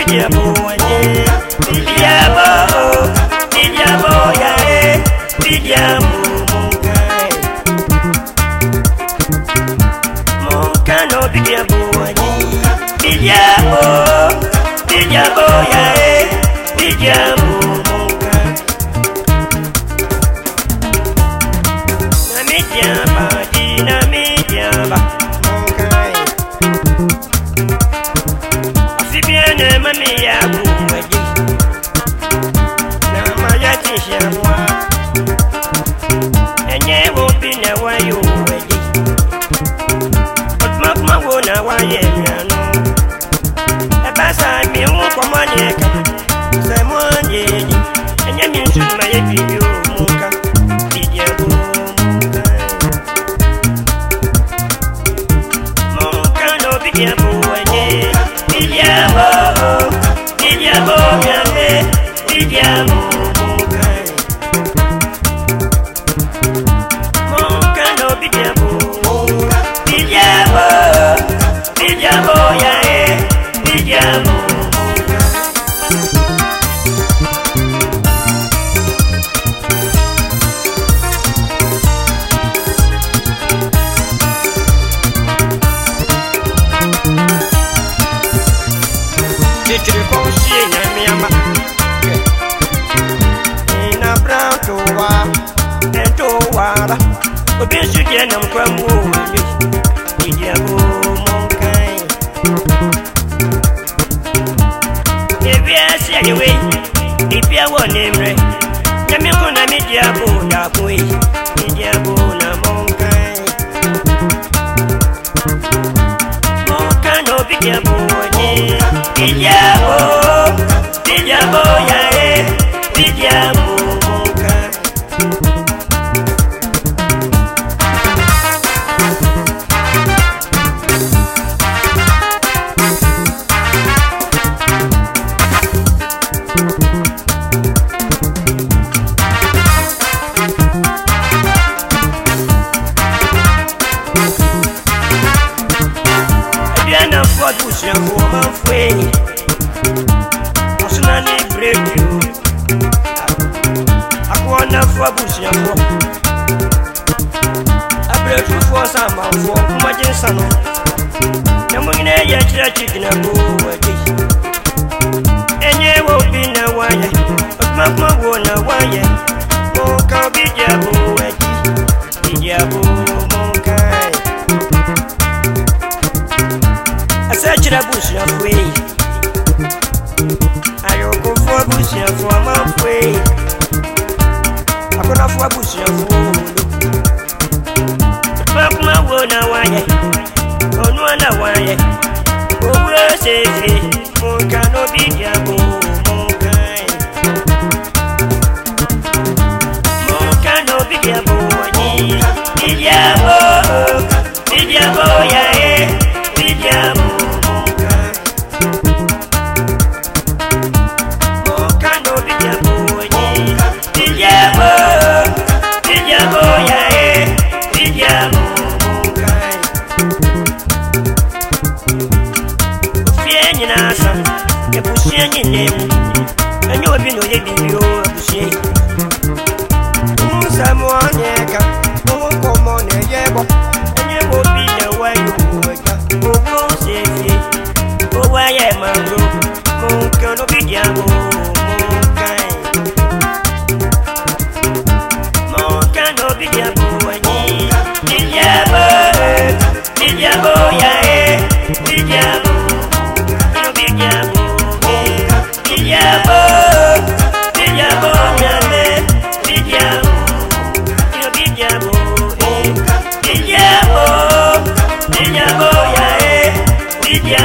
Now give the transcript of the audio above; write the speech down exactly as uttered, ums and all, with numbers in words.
bidiabo waje bidiabo bidiabo ya e bidiamo monkai monkai no bidiabo waje bidiabo bidiabo ya e bidiamo monkai na midiaba na midiaba monkai asibiene mami ya waje na maya tishamwa enye wo bina wayo waje otma kuma wo na waye miano e basa mi wo komane ka se mo ye enye mi nsu ma ye biyo muka bidiabo muka no bidiabo waje bidiabo bidiabo miane bidiabo Titiri konsi na miama ina branto wa ento wara obisu je na mkwamu ni bidiabo monkai ebia si anyway ibia wonemre nyame ko na bidiabo da boy bidiabo na monkai monkai no bidiabo ni bidiabo bidiabo ya e bidiabo monkai Diana for bushia for my way. Personally break you. I wanna for bushia for. I break you for some for my son. Yamune ya church in a go away. And you will be no wire. But Mama won't know why. Oh, can't be Jabu. Jabu, Monkai. I search the bush of way. I go for bush for my way. I go for bush of wood. But my word, no wire. Oh, no, no wire. Oh, we're safe. Monka no be Jabu, Monkai. Monka no be Jabu. Bidiabo, bidiabo ya e, bidiabo monka. Monka no bidiabo ni, bidiabo, bidiabo ya e, bidiabo monka. Ufie ni nasa, ke pusie ni nemu, enyo bino ye bidio pusie. Musa mwanyeka. Como ne llevo, en el bobina guayo, como se fie, o guaya mando, monca no bidiamo, monca, monca no bidiamo, bidiamo, bidiamo ya e, bidiamo, no bidiamo, bidiamo, bidiamo ya me, bidiamo, no bidiamo. Bidiabo, bidiabo ya e, bidiabo.